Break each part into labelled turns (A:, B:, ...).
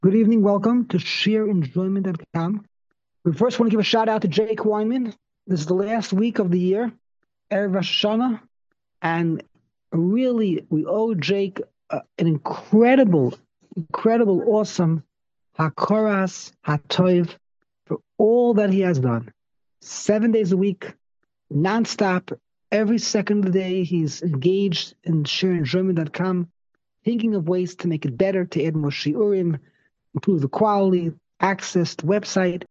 A: Good evening. Welcome to SheerEnjoyment.com. We first want to give a shout out to Jake Weinman. This is the last week of the year, Erev Rosh Hashanah, and really we owe Jake an incredible, awesome Hakoras Hatoiv for all that he has done. 7 days a week, nonstop, every second of the day, he's engaged in SheerEnjoyment.com, thinking of ways to make it better, to add more shiurim, improve the quality, access to website.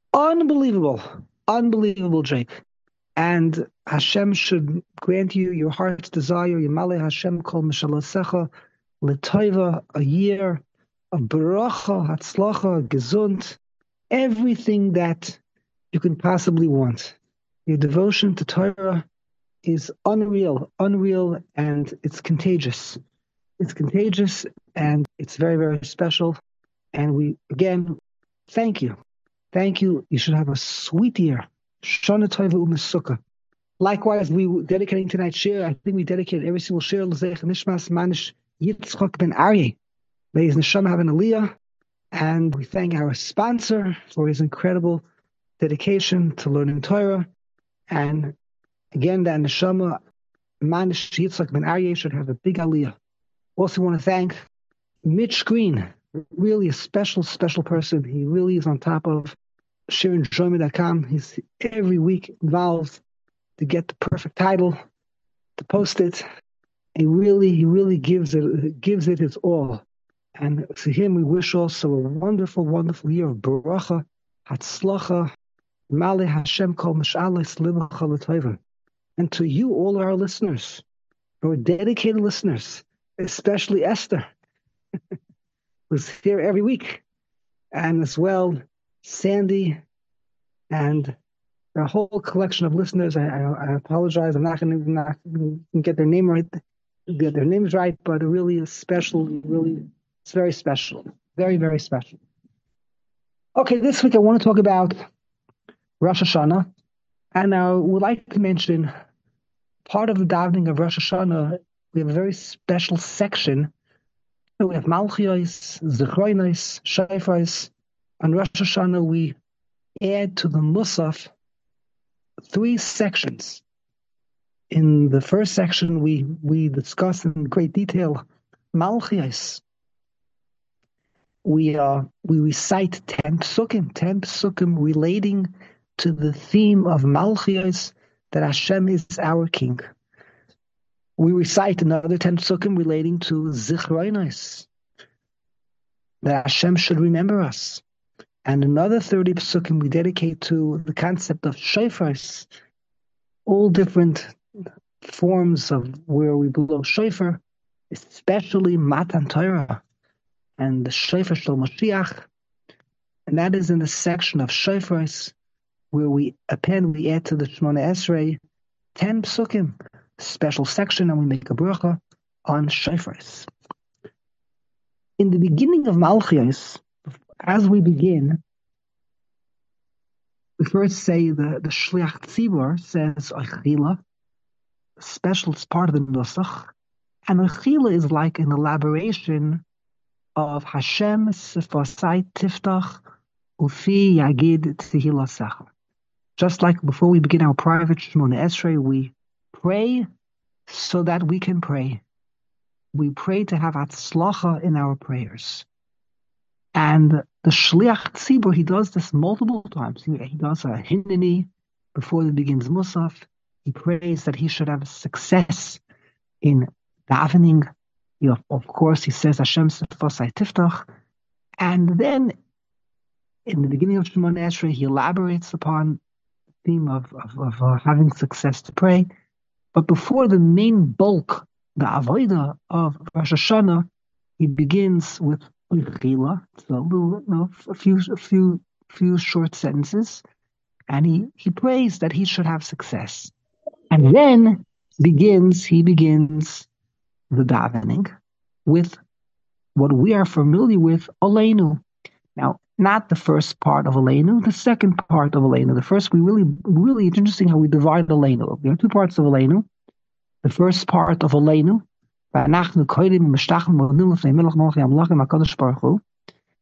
A: Unbelievable, Jake. And Hashem should grant you your heart's desire. Yamale Hashem kol mishalasecha l'toiva, a year of baracha, hatzlacha, gesund, everything that you can possibly want. Your devotion to Torah is unreal, and it's contagious. It's contagious, and it's very, very special. And we, again, thank you. Thank you. You should have a sweet year. Shana Tova U'Mesukkah. Likewise, we dedicating tonight's share. I think we dedicated every single share. L'zeich Nishmas Manish Yitzchak ben Aryeh. May his neshama have an aliyah. And we thank our sponsor for his incredible dedication to learning Torah. And again, that neshama Manish Yitzchak ben Aryeh should have a big aliyah. Also want to thank Mitch Green, really a special person. He really is on top of SheerEnjoyment.com. He's every week involved to get the perfect title, to post it. He really gives it his all. And to him, we wish also a wonderful year of baracha, hatzlacha, male Hashem kol mish'alos libacha l'toiva. And to you, all our listeners, our dedicated listeners, especially Esther, who's here every week, and as well Sandy, and a whole collection of listeners. I apologize. I'm not going to get their names right, but it really is special. It's very special. Very, very special. Okay, this week I want to talk about Rosh Hashanah, and I would like to mention part of the davening of Rosh Hashanah. We have a very special section. We have Malchios, Zechronos, Shofars. On Rosh Hashanah, we add to the Musaf 3 sections. In the first section, we discuss in great detail Malchios. We recite 10 psukim relating to the theme of Malchios, that Hashem is our King. We recite another 10 psukim relating to Zichronos, that Hashem should remember us. And another 30 psukim we dedicate to the concept of shofars, all different forms of where we blow shofar, especially Matan Torah and the shofar shel Mashiach. And that is in the section of shofars where we add to the Shemona Esrei 10 psukim, special section, and we make a bracha on shofars. In the beginning of Malchios, as we begin, we first say the Shliach Tzibor says Ochila, special part of the Nusach, and Ochila is like an elaboration of Hashem Sifosai Tiftach Ufi Yagid Tzihilasecha. Just like before we begin our private Shemona Esrei, we pray so that we can pray. We pray to have Hatzlacha in our prayers. And the Shliach Tzibur, he does this multiple times. He does a Hineni before he begins Musaf. He prays that he should have success in davening. Of course, he says Hashem Sefosai Tiftach. And then in the beginning of Shemona Esrei, he elaborates upon the theme of having success to pray. But before the main bulk, the Avodah of Rosh Hashanah, he begins with Uchila, so a few short sentences, and he prays that he should have success, and then he begins the davening with what we are familiar with, Aleinu. Now, not the first part of Aleinu, the second part of Aleinu. The first, really, it's interesting how we divide Aleinu. There are 2 parts of Aleinu. The first part of Aleinu,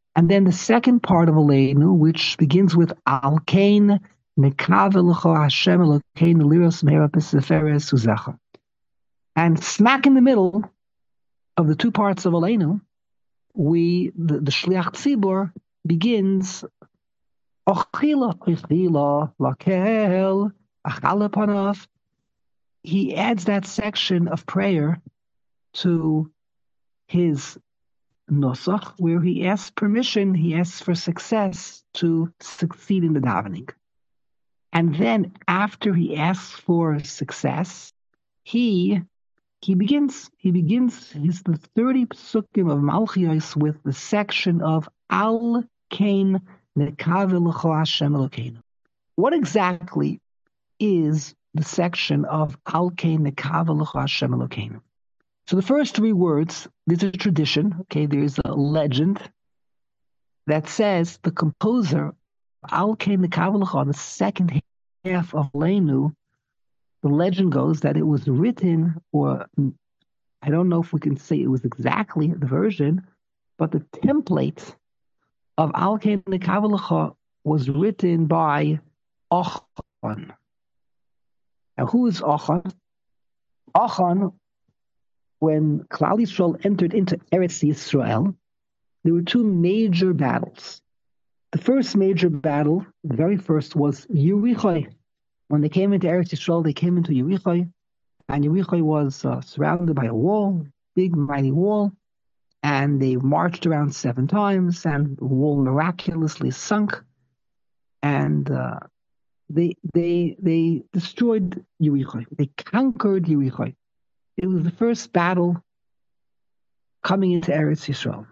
A: And then the second part of Aleinu, which begins with Al Kain Nekavelecho Hashem Elokeinu Liros Meira B'Seferes Uzecha. And smack in the middle of the two parts of Aleinu, the Shliach Tzibor begins Ochila Lakel Achal Panav. He adds that section of prayer to his Nosach, where he asks permission, he asks for success to succeed in the davening. And then after he asks for success, he begins the 30 psukim of Malchios with the section of Al Kain Nekavelecho Hashem Elokeinu. What exactly is the section of Al Kain Nekavelecho Hashem Elokeinu? So the first three words, there's a tradition, okay, there's a legend that says the composer, Al Kain Nekavelecho, on the second half of Aleinu, the legend goes that it was written, or I don't know if we can say it was exactly the version, but the template of Al Kain Nekavelecho was written by Achan. Now, who is Achan? Achan, when Klal Yisrael entered into Eretz Yisrael, there were two major battles. The first major battle, the very first, was Yericho. When they came into Eretz Yisrael, they came into Yericho, and Yericho was surrounded by a wall, big, mighty wall, and they marched around 7 times, and the wall miraculously sunk, and they destroyed Yericho. They conquered Yericho. It was the first battle coming into Eretz Yisrael.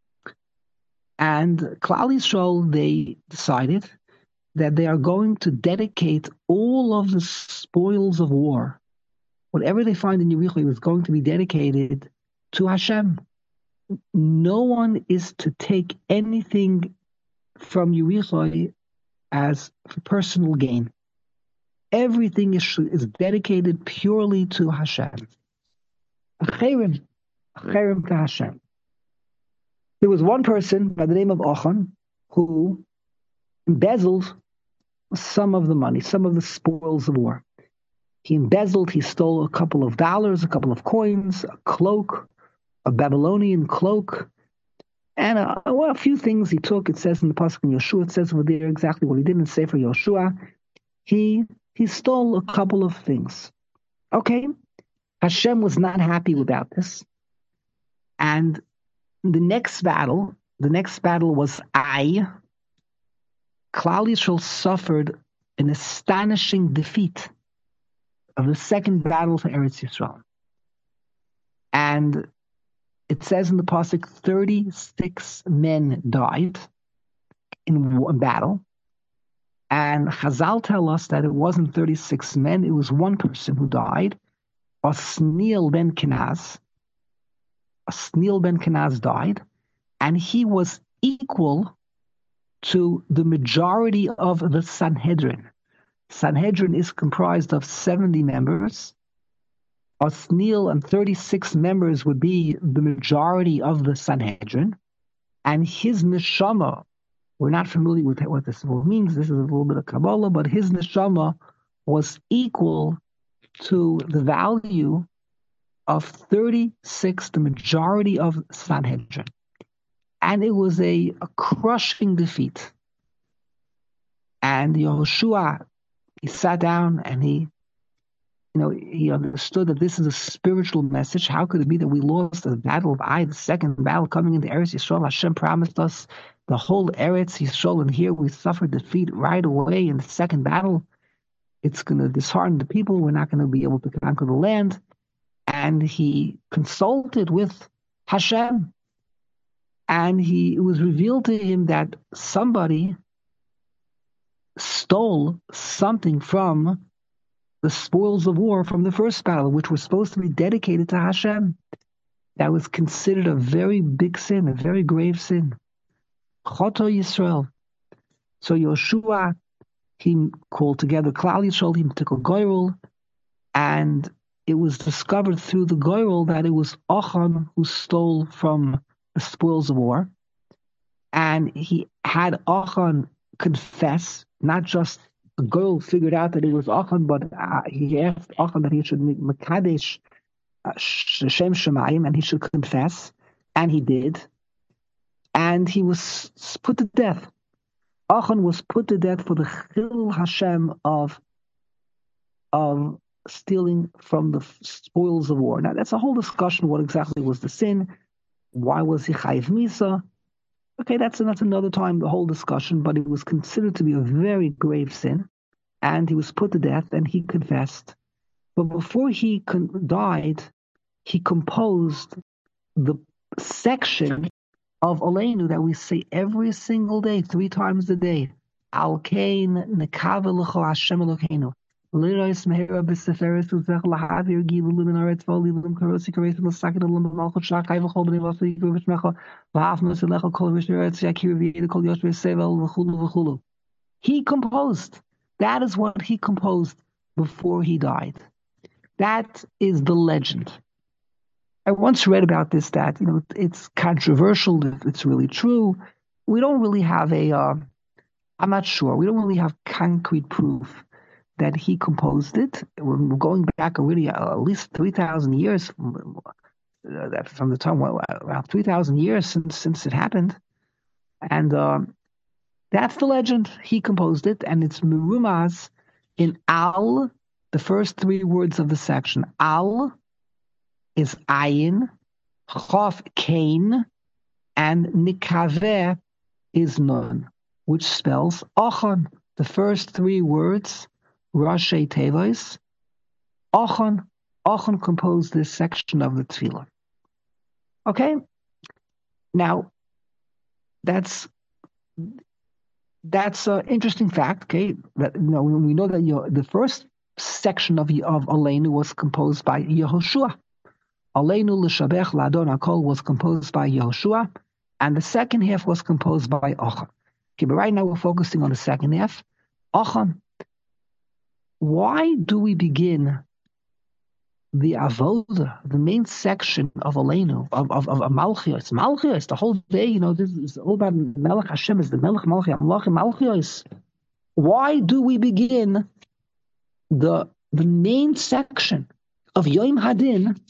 A: And Klal Yisrael, they decided that they are going to dedicate all of the spoils of war, whatever they find in Yericho, was going to be dedicated to Hashem. No one is to take anything from Yericho as for personal gain. Everything is dedicated purely to Hashem. Acherim to Hashem. There was one person by the name of Achan who embezzled some of the money, some of the spoils of war. He stole a couple of dollars, a couple of coins, a cloak, a Babylonian cloak, and a few things he took. It says in the Pasuk in Yoshua, it says over there exactly what he did in Sefer Yoshua. He stole a couple of things. Okay, Hashem was not happy about this. And the next battle was Ai. Klal Yisrael suffered an astonishing defeat of the second battle for Eretz Yisrael. And it says in the Pasuk, 36 men died in battle. And Chazal tell us that it wasn't 36 men, it was one person who died, Osniel ben Kenaz. Osniel ben Kenaz died, and he was equal to the majority of the Sanhedrin. Sanhedrin is comprised of 70 members. Osniel and 36 members would be the majority of the Sanhedrin, and his neshama, we're not familiar with what this means, this is a little bit of Kabbalah, but his neshama was equal to the value of 36, the majority of Sanhedrin. And it was a crushing defeat. And Yehoshua, he sat down and he understood that this is a spiritual message. How could it be that we lost the battle of Ai, the second battle coming into Eretz Yisrael? Hashem promised us the whole Eretz Yisrael, and here we suffered defeat right away in the second battle. It's going to dishearten the people. We're not going to be able to conquer the land. And he consulted with Hashem. And it was revealed to him that somebody stole something from the spoils of war from the first battle, which was supposed to be dedicated to Hashem. That was considered a very big sin, a very grave sin. Choto Yisrael. So Yoshua, he called together Klal Yisrael, he took a goyrel, and it was discovered through the goyrel that it was Achan who stole from the spoils of war. and he had Achan confess, not just the girl figured out that it was Achan, but he asked Achan that he should make Mekadesh Shem Shemayim, and he should confess, and he did, and he was put to death. Achan was put to death for the Chil Hashem of stealing from the spoils of war. Now that's a whole discussion. What exactly was the sin? Why was he Chayiv Misa? Okay, that's another time, the whole discussion, but it was considered to be a very grave sin, and he was put to death, and he confessed. But before he died, he composed the section of Aleinu that we say every single day, 3 times a day. Al Kain Nekava L'cho Hashem Elokeinu. Lirois Mehera B'Seferes Uzech Lahavir Gilu Limin Aretz V'Olilim Karosi Karesim L'Sakin Olam B'Malchut Shakai V'Chol B'nei V'Asli Yikru V'Shmecha V'Hafnu S'Lecha Kol V'Shner Eretz Yakir V'Yeda Kol Yoshvei Sevel V'Chulu V'Chulu. He composed. That is what he composed before he died. That is the legend. I once read about this, that it's controversial if it's really true. We don't really have I'm not sure. We don't really have concrete proof that he composed it. We're going back already at least 3,000 years from the time, around 3,000 years since it happened. And that's the legend. He composed it, and it's merumaz in Al, the first 3 words of the section. Al is ayin, chof kain, and nikaveh is nun, which spells Achan. The first 3 words, Rashi Tevos, Achan. Achan composed this section of the Tefillah. Okay? Now, that's an interesting fact, okay? That, we know that the first section of Aleinu was composed by Yehoshua. Aleinu L'Shabech L'Adon HaKol was composed by Yehoshua, and the second half was composed by Achan. Okay, but right now we're focusing on the second half. Achan. Why do we begin the Avoda, the main section of Aleinu, of Malchios? Malchios, the whole day, this is all about Melech Hashem, is the Melech Malchios, Malchios. Why do we begin the main section of Yom Hadin,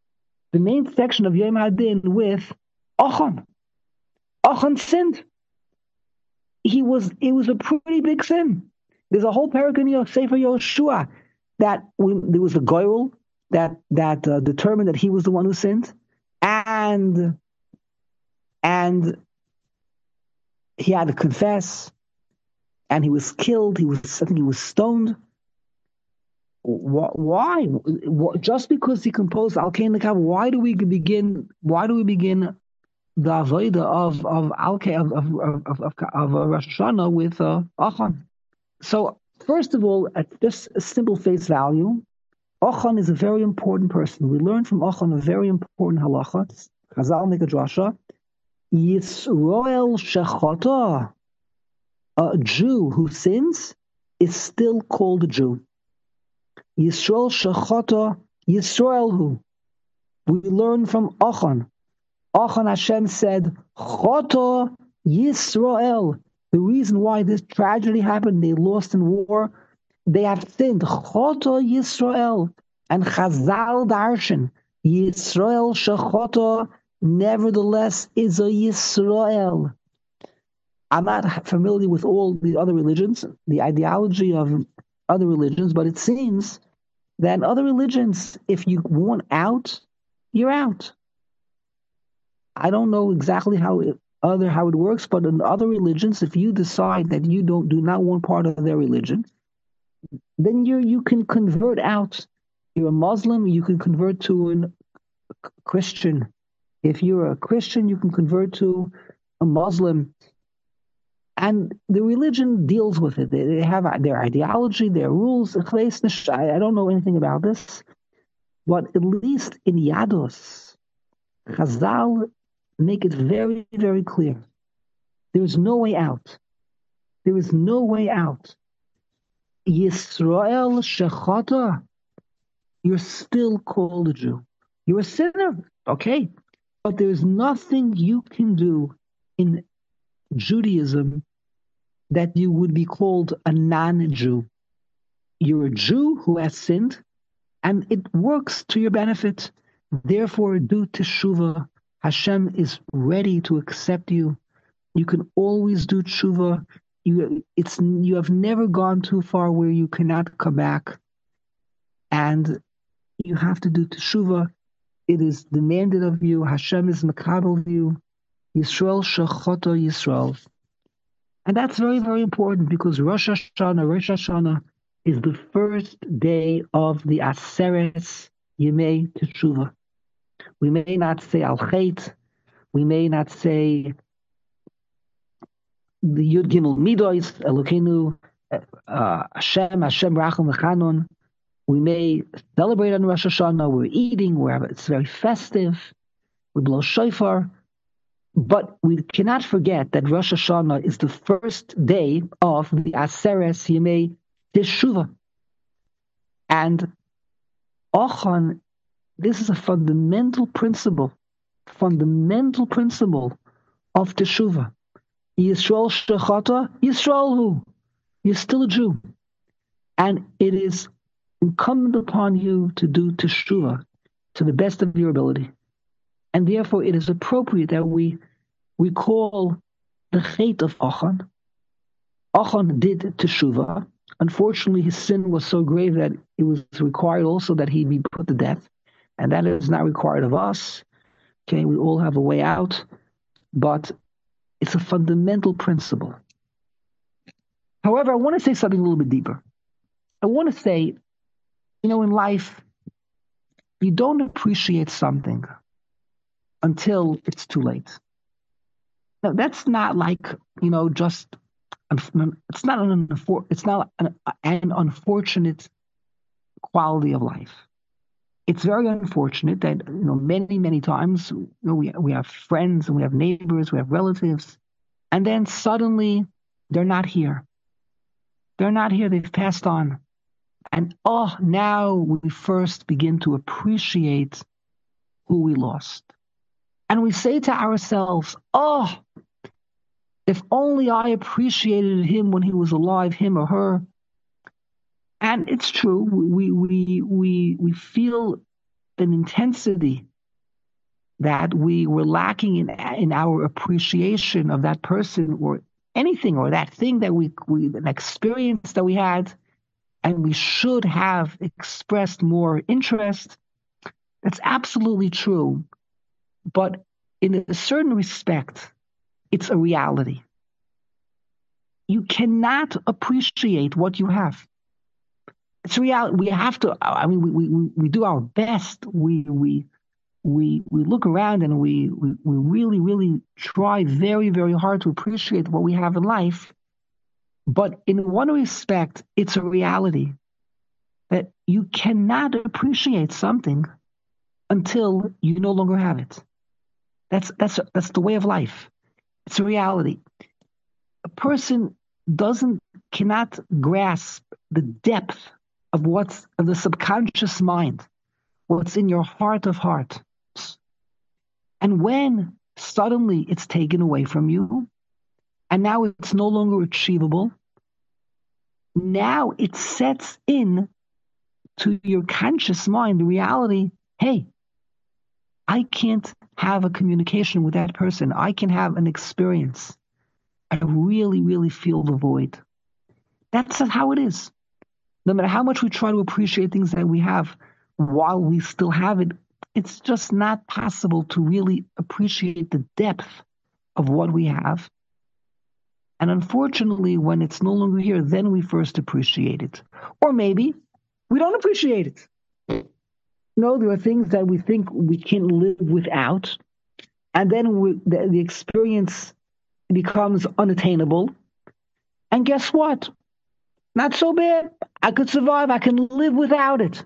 A: with Achan? Achan sinned. It was a pretty big sin. There's a whole paragraph in Sefer Yoshua that there was a goyrel that determined that he was the one who sinned, and he had to confess, and he was killed. I think he was stoned. Why? Just because he composed Al Kain Nekav, why do we begin the avodah of Al Kain of Rosh Hashanah with Achan? So first of all, at just a simple face value, Achan is a very important person. We learn from Achan a very important halacha. Chazal make a drasha. Yisroel shechata, a Jew who sins is still called a Jew. Yisrael shechata Yisrael hu. We learn from Achan. Achan Hashem said, Chata Yisrael. The reason why this tragedy happened, they lost in war, they have sinned. Chata Yisrael. And Chazal Darshan, Yisrael Shechata, nevertheless is a Yisrael. I'm not familiar with all the other religions, the ideology of other religions, but it seems that in other religions, if you want out, you're out. I don't know exactly how it works, but in other religions, if you decide that you do not want part of their religion, then you can convert out. You're a Muslim, you can convert to a Christian. If you're a Christian, you can convert to a Muslim. And the religion deals with it. They have their ideology, their rules. I don't know anything about this. But at least in Yados, Chazal make it very, very clear. There is no way out. There is no way out. Yisrael Shechata, you're still called a Jew. You're a sinner, okay? But there's nothing you can do in Judaism that you would be called a non-Jew. You're a Jew who has sinned, and it works to your benefit. Therefore, do teshuvah. Hashem is ready to accept you. You can always do tshuva. You have never gone too far where you cannot come back, and you have to do teshuvah. It is demanded of you. Hashem is makabel of you. Yisrael shechoto Yisrael. And that's very, very important because Rosh Hashanah is the first day of the Aseret Yemei Teshuvah. We may not say Al Chet, we may not say the Yud Gimel Midos, Elokeinu, Hashem Racham V'Chanon. We may celebrate on Rosh Hashanah, we're eating, it's very festive, we blow shofar, but we cannot forget that Rosh Hashanah is the first day of the Aseret Yemei Teshuvah. And Ochan, this is a fundamental principle of Teshuvah. Yisrael shechata, Yisrael hu. You're still a Jew. And it is incumbent upon you to do Teshuvah to the best of your ability. And therefore it is appropriate that we recall the Chet of Ochan. Ochan did Teshuvah. Unfortunately, his sin was so grave that it was required also that he be put to death. And that is not required of us. Okay, we all have a way out. But it's a fundamental principle. However, I want to say something a little bit deeper. I want to say, in life, you don't appreciate something until it's too late. Now, that's not like, just, it's not an unfortunate quality of life. It's very unfortunate that, many, many times, we have friends and we have neighbors, we have relatives, and then suddenly they're not here. They're not here, they've passed on. And now we first begin to appreciate who we lost. And we say to ourselves, if only I appreciated him when he was alive, him or her. And it's true, we feel an intensity that we were lacking in our appreciation of that person or anything or that thing that an experience that we had, and we should have expressed more interest. That's absolutely true. But in a certain respect, it's a reality. You cannot appreciate what you have. It's reality. We have to. We do our best. We look around and we really, really try very, very hard to appreciate what we have in life. But in one respect, it's a reality that you cannot appreciate something until you no longer have it. That's the way of life. It's a reality. A person cannot grasp the depth of the subconscious mind, what's in your heart of hearts. And when suddenly it's taken away from you, and now it's no longer achievable, now it sets in to your conscious mind the reality, hey, I can't have a communication with that person. I can have an experience. I really, really feel the void. That's how it is. No matter how much we try to appreciate things that we have while we still have it, it's just not possible to really appreciate the depth of what we have. And unfortunately, when it's no longer here, then we first appreciate it. Or maybe we don't appreciate it. There are things that we think we can't live without, and then the experience becomes unattainable. And guess what? Not so bad. I could survive. I can live without it.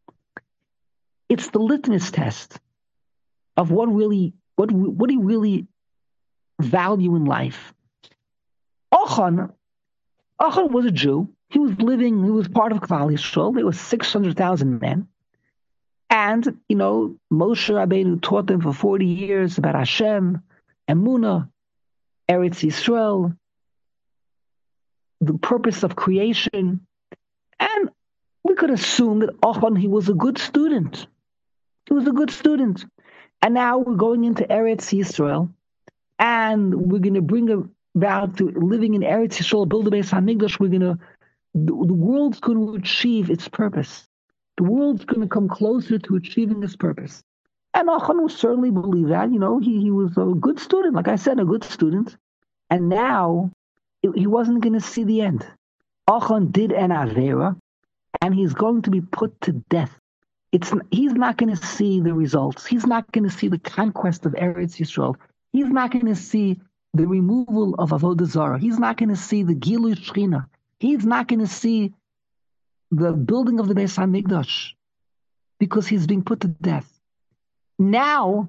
A: It's the litmus test of what do you really value in life. Ochan was a Jew. He was part of Klal Yisrael. There was 600,000 men. And, Moshe Rabbeinu taught them for 40 years about Hashem, Emunah. Eretz Yisrael, the purpose of creation. And we could assume that Achan, he was a good student. He was a good student. And now we're going into Eretz Yisrael, and we're going to bring about to living in Eretz Yisrael, build a Beis Hamikdash. The world's going to achieve its purpose. The world's going to come closer to achieving its purpose. And Achan would certainly believe that. He was a good student, like I said, a good student. And now he wasn't going to see the end. Achan did an Avera, and he's going to be put to death. He's not going to see the results. He's not going to see the conquest of Eretz Yisrael. He's not going to see the removal of Avodah Zarah. He's not going to see the Gilui Shechina. He's not going to see the building of the Beis Hamikdash because he's being put to death. Now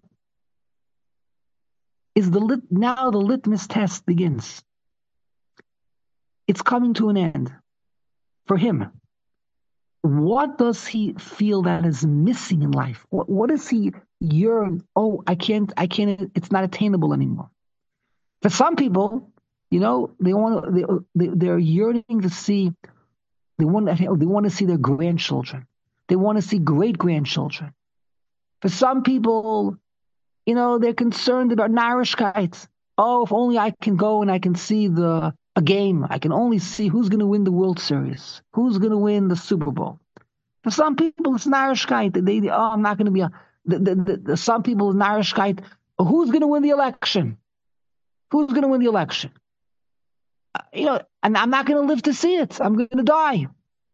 A: the litmus test begins. It's coming to an end for him. What does he feel that is missing in life? What does he yearn? Oh, I can't, it's not attainable anymore. For some people, they're yearning to see, they want to see their grandchildren. They want to see great-grandchildren. For some people, they're concerned about narishkeit. Oh, if only I can go and I can see a game. I can only see who's going to win the World Series, who's going to win the Super Bowl. For some people, it's narishkeit. I'm not going to be some people, it's narishkeit. Who's going to win the election? Who's going to win the election? And I'm not going to live to see it. I'm going to die.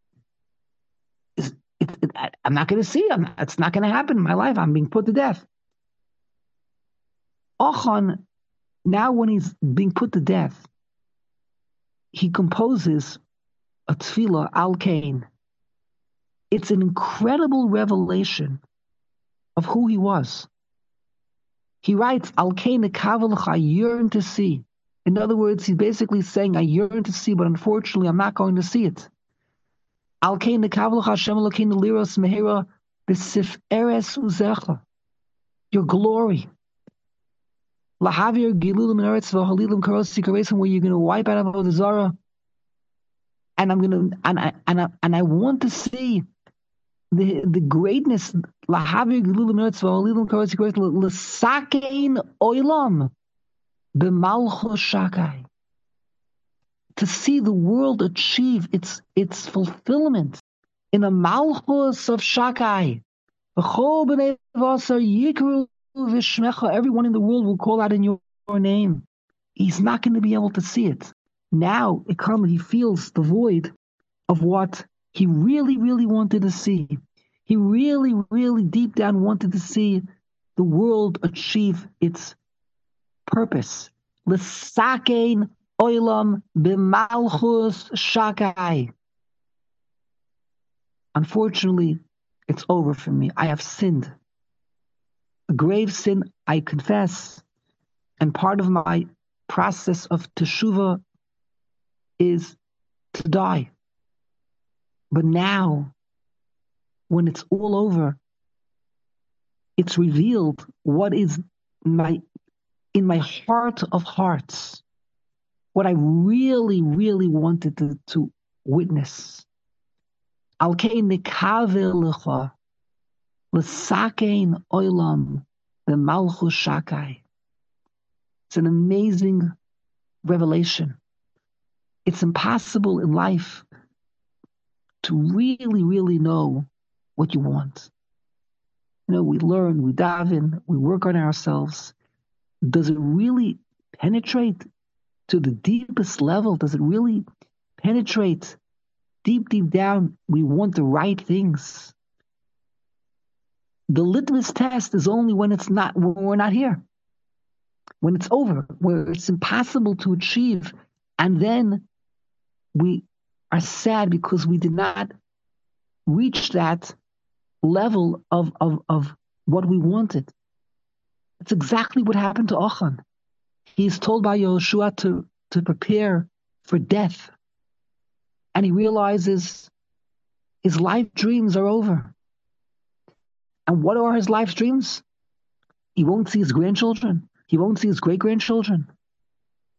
A: I'm not going to see it. It's not going to happen in my life. I'm being put to death. Achan, now when he's being put to death, he composes a tefillah, Al Kain. It's an incredible revelation of who he was. He writes, Al Kain Nekavelach, I yearn to see. In other words, he's basically saying, I yearn to see, but unfortunately, I'm not going to see it. Al Kain Nekavelach Hashem Elokeinu liros mehera b'sif eres uzecha. Your glory. Lahavir gilulim eretz v'halilim karosi karesim, where you're going to wipe out Avodah Zarah. And I'm going to, and I want to see the greatness, lahavir gilulim eretz v'halilim karosi karesim, l'sakein oilam b'malchus shakai. To see the world achieve its fulfillment in a malchus of shakai. V'chol b'nei v'asar yikru v'shmecha. Everyone in the world will call out in your name. He's not going to be able to see it. Now he feels the void of what he really, really wanted to see. He really, really deep down wanted to see the world achieve its purpose. L'sakein oilam b'malchus shakai. Unfortunately, it's over for me. I have sinned. A grave sin, I confess. And part of my process of teshuvah is to die. But now, when it's all over, it's revealed what is in my heart of hearts, what I really, really wanted to witness. Al kein nekavel lecha, l'sakein oilam, v'malchus shakai. It's an amazing revelation. It's impossible in life to really, really know what you want. We learn, we dive in, we work on ourselves. Does it really penetrate to the deepest level? Does it really penetrate deep, deep down? We want the right things. The litmus test is only when we're not here. When it's over, where it's impossible to achieve. And then we are sad because we did not reach that level of what we wanted. It's exactly what happened to Achan. He's told by Yehoshua to prepare for death. And he realizes his life dreams are over. And what are his life's dreams? He won't see his grandchildren. He won't see his great-grandchildren.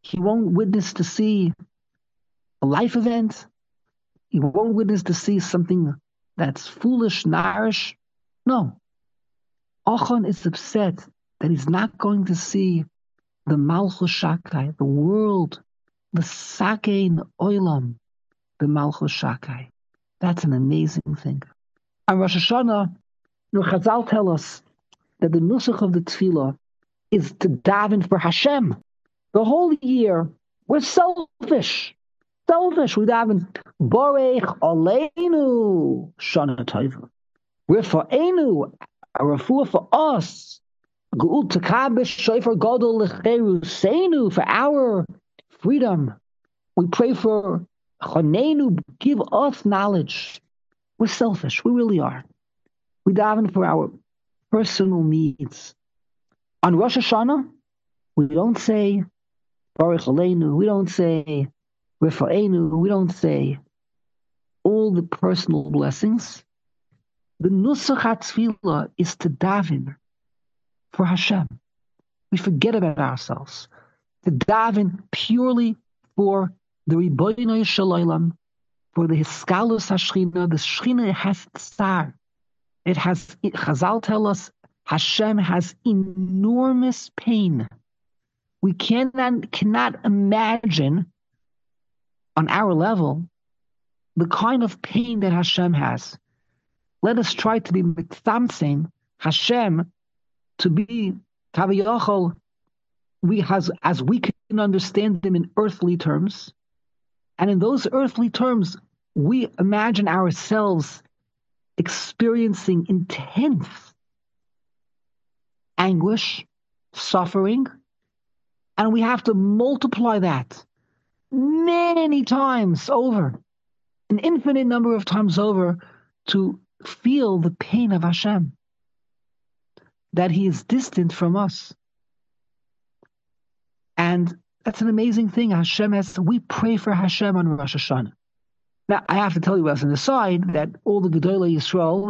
A: He won't witness to see a life event. He won't witness to see something that's foolish, narish. No. Achan is upset that he's not going to see the Malchus Shakai, the world, the Sakein Oilam, the Malchus Shakai. That's an amazing thing. On Rosh Hashanah, Chazal tell us that the nusach of the tefillah is to daven for Hashem. The whole year, we're selfish. Selfish. We daven, Borech Aleinu Shana Tova. We're for Enu, a refuah for us. Ge'ul Tekabesh Shofar Gadol Lecheru Seinu, for our freedom. We pray for Chanenu, give us knowledge. We're selfish. We really are. We daven for our personal needs. On Rosh Hashanah, we don't say Baruch Aleinu. We don't say Rifa'enu. We don't say all the personal blessings. The Nusach HaTfilah is to daven for Hashem. We forget about ourselves. To daven purely for the Ribono Shel Olam, for the Hiskalus HaShechina. The Shechina has tsar. It has, Chazal tell us, Hashem has enormous pain. We cannot imagine on our level the kind of pain that Hashem has. Let us try to be mitzamtzim Hashem to be Kaviyachol. As we can understand him in earthly terms, and in those earthly terms, we imagine ourselves experiencing intense anguish, suffering, and we have to multiply that many times over, an infinite number of times over, to feel the pain of Hashem, that he is distant from us. And that's an amazing thing. We pray for Hashem on Rosh Hashanah. Now, I have to tell you as an aside that all the Gedolei Yisrael,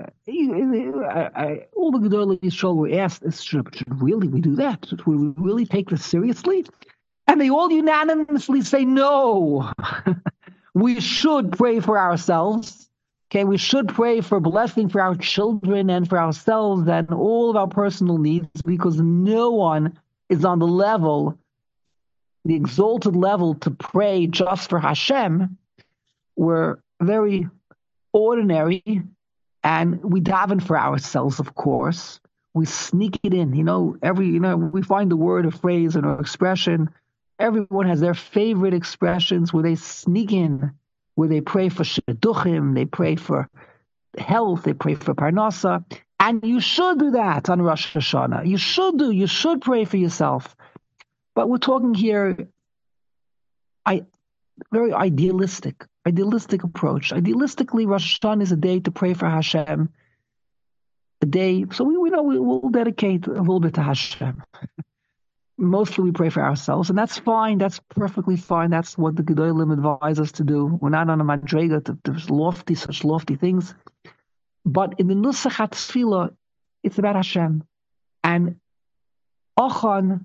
A: all the Gedolei Yisrael were asked, should really we do that? Should we really take this seriously? And they all unanimously say no. We should pray for ourselves. Okay, we should pray for blessing for our children and for ourselves and all of our personal needs, because no one is on the level, the exalted level, to pray just for Hashem. We're very ordinary, and we daven for ourselves, of course. We sneak it in, we find the word, a phrase, and an expression. Everyone has their favorite expressions where they sneak in, where they pray for shidduchim, they pray for health, they pray for parnasa. And you should do that on Rosh Hashanah. You should pray for yourself. But we're talking here, very idealistic approach. Idealistically, Rosh Hashanah is a day to pray for Hashem. A day, so we know we'll dedicate a little bit to Hashem. Mostly we pray for ourselves, and that's fine. That's perfectly fine. That's what the Gedolim advise us to do. We're not on a madrega to such lofty things. But in the Nusach HaTfilah, it's about Hashem. And Achan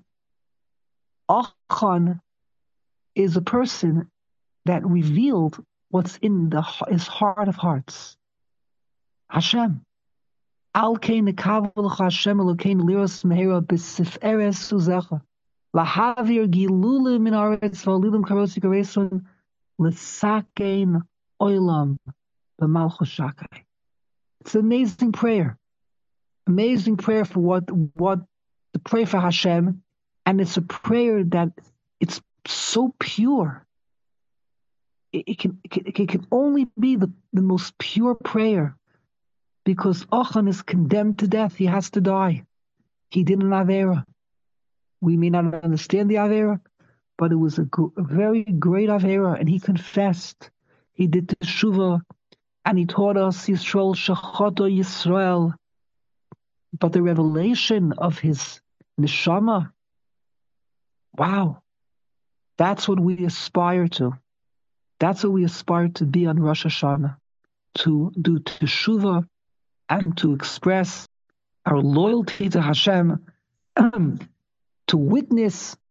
A: is a person that revealed what's in his heart of hearts. Hashem. Al kein nekavol Hashem Elokein liros mehera b'siferes suzecha lahavir gilulim min aretz v'alilim karosi kareson l'sakein oilam b'malchus shakai. It's an amazing prayer for what to pray for Hashem, and it's a prayer that it's so pure. It can only be the most pure prayer, because Achan is condemned to death. He has to die. He did an Avera. We may not understand the Avera, but it was a very great Avera, and he confessed. He did Teshuvah, and he taught us Yisrael Shechoto Yisrael. But the revelation of his neshama, wow, that's what we aspire to. That's what we aspire to be on Rosh Hashanah, to do Teshuvah and to express our loyalty to Hashem, to witness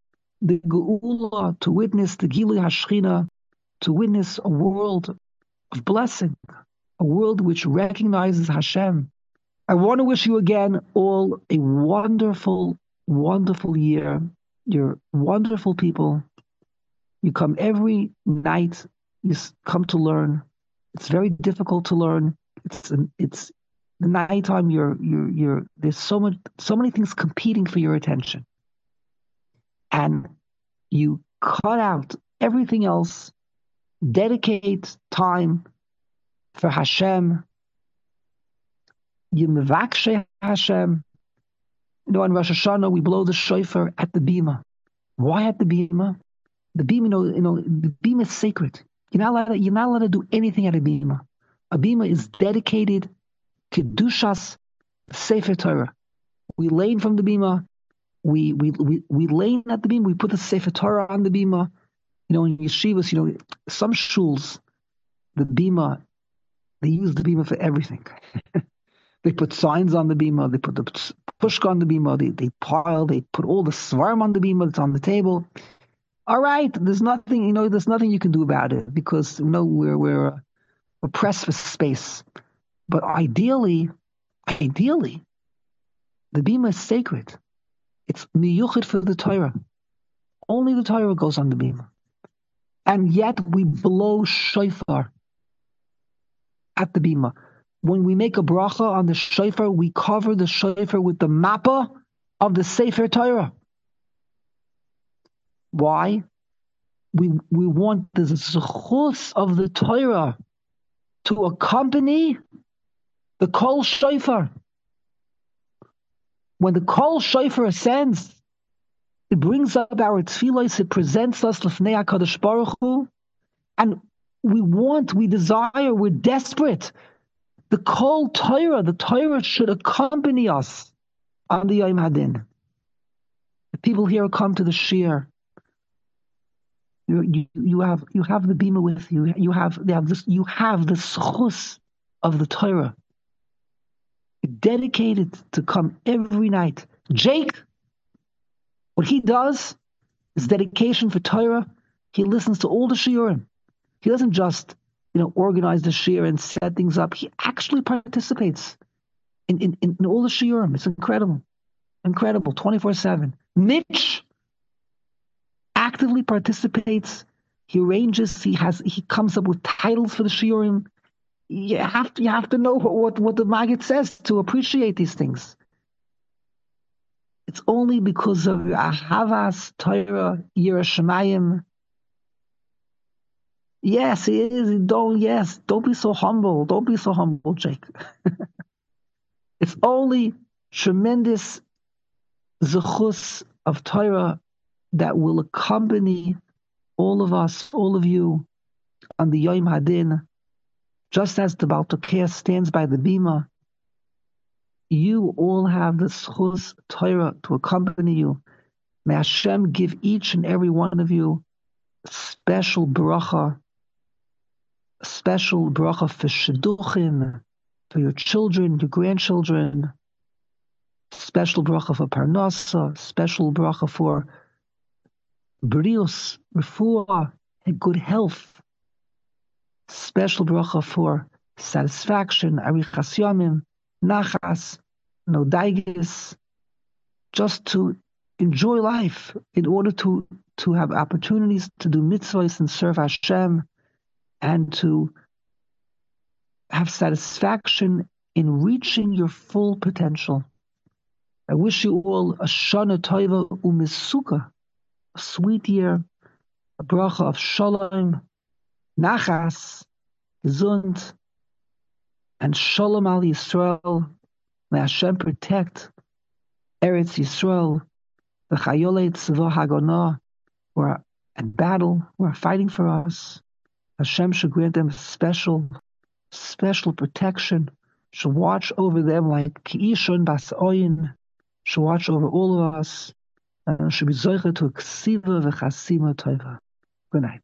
A: the Geula, to witness the Gilui Hashchina, to witness a world of blessing, a world which recognizes Hashem. I want to wish you again all a wonderful, wonderful year. You're wonderful people. You come every night. You come to learn. It's very difficult to learn. It's the nighttime. There's so many things competing for your attention, and you cut out everything else. Dedicate time for Hashem. You mevakshe Hashem. On Rosh Hashanah we blow the shofar at the bima. Why at the bima? The bima, the bima is sacred. You're not allowed to do anything at a bima. A bima is dedicated to kedushas Sefer Torah. We lane from the bima. We lane at the bima. We put the Sefer Torah on the bima. In yeshivas, some shuls, the bima, they use the bima for everything. They put signs on the bima. They put the pushka on the bima. They pile. They put all the svarm on the bima that's on the table. All right, there's nothing. There's nothing you can do about it because we're pressed for space. But ideally, the bima is sacred. It's miyuchid for the Torah. Only the Torah goes on the bima. And yet we blow shofar at the bima. When we make a bracha on the shofar, we cover the shofar with the mappa of the Sefer Torah. Why? We want the zechus of the Torah to accompany the kol shofar. When the kol shofar ascends, it brings up our tefillos, it presents us l'fnei HaKadosh Baruch Hu, and we desire, we're desperate. The kol Torah, the Torah should accompany us on the Yom Hadin. The people here come to the shir. You have the bima with you. You have the schus of the Torah, dedicated to come every night. Jake, what he does is dedication for Torah. He listens to all the shiurim. He doesn't just organize the shir and set things up. He actually participates in all the shiurim. It's incredible, 24/7. Mitch actively participates. He arranges. He comes up with titles for the shiurim. You have to know what the Maggid says to appreciate these things. It's only because of Ahavas Torah Yirah Shamayim. Yes, it is. Don't be so humble. Don't be so humble, Jake. It's only tremendous zechus of Torah that will accompany all of us, all of you, on the Yom Hadin. Just as the Baal Tokea stands by the bima, you all have the zechus Torah to accompany you. May Hashem give each and every one of you a special bracha for shidduchim, for your children, your grandchildren, special bracha for parnasa, special bracha for brius, refuah, and good health, special bracha for satisfaction, arichas yamim, nachas, no daigis, just to enjoy life in order to have opportunities to do mitzvahs and serve Hashem, and to have satisfaction in reaching your full potential. I wish you all a Shana Tova u'Mesuka, a sweet year, a bracha of Shalom, Nachas, Gesund, and Shalom al Yisrael. May Hashem protect Eretz Yisrael, the Chayolei Tzva Haganah, who are at battle, who are fighting for us. Hashem should grant them special protection, should watch over them like Ki'ishon Bas Oyin, should watch over all of us, and should be Zoicha to Ksiva v'Chasima Tova. Good night.